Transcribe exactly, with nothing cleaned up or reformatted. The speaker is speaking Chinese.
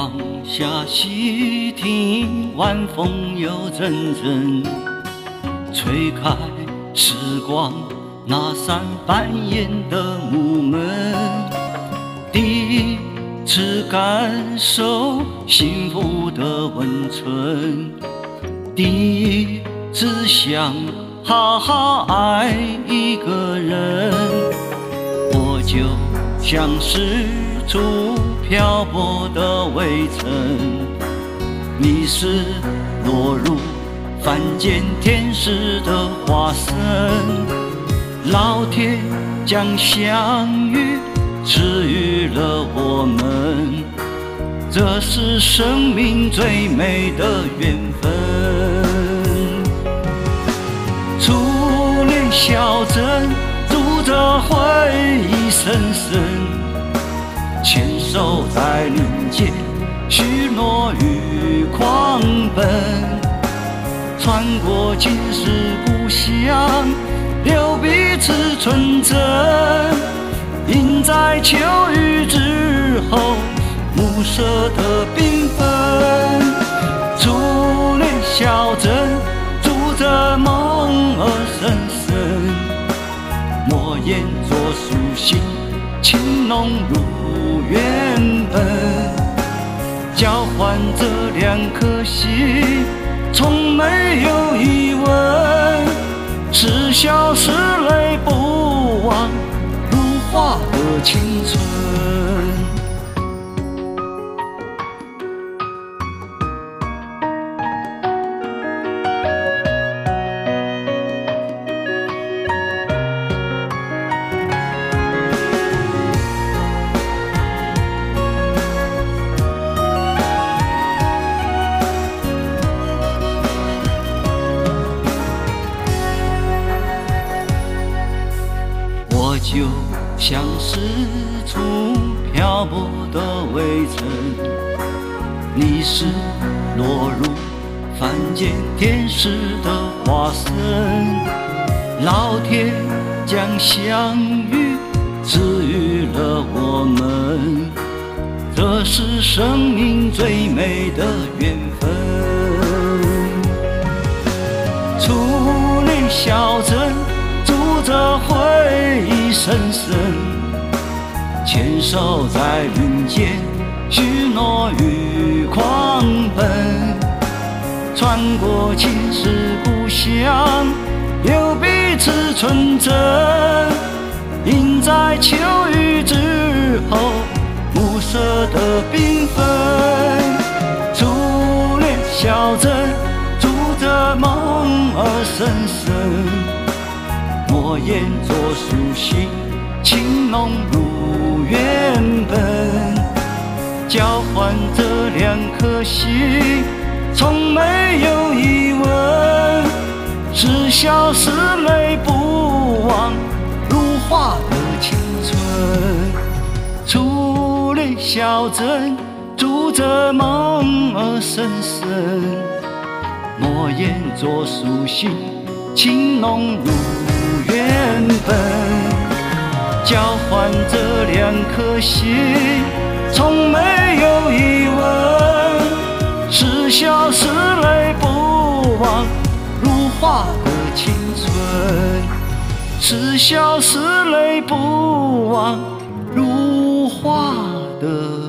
望下细听，晚风又阵阵吹开时光那扇半掩的木门。第一次感受幸福的温存，第一次想好好爱一个人，我就像是处漂泊的微尘，你是落入凡间天使的化身。老天将相遇赐予了我们，这是生命最美的缘分。初恋小镇住着回忆深深，牵手在林间许诺与狂奔，穿过今世故乡，留彼此纯真。印在秋雨之后，暮色的缤纷。初恋小镇住着梦儿深深，莫言作书信，情浓如缘分。交换这两颗心，从没有疑问，是笑是泪不忘如花的青春。我就像是处漂泊的微尘，你是落入凡间天使的化身。老天将相遇赐予了我们，这是生命最美的缘分。初恋小镇住着回忆深深，牵手在云间许诺与狂奔，穿过今世故乡，留彼此纯真。印在秋雨之后，暮色的缤纷。初恋小镇住着梦儿深深，莫言作书信，情浓如缘分。交换这两颗心，从没有疑问，是笑是泪不忘如花的青春。初恋小镇住着梦儿深深，莫言作书信，情浓如缘分。交换这两颗心，从没有疑问，是笑是泪不忘如花的青春，是笑是泪不忘如花的